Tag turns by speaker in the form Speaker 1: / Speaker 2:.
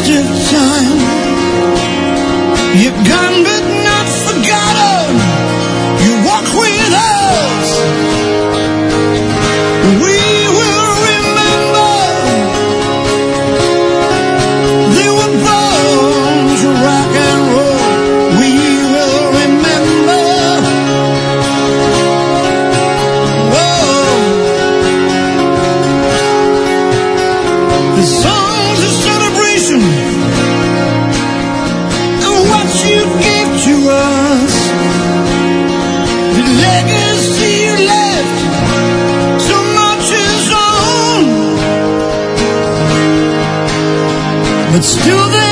Speaker 1: wasted time. You're gone but not forgotten. You walk with us. We will remember. They were born to rock and roll. We will remember. Whoa. The songs of celebration and what you gave to us. The legacy you left, so much is on, but still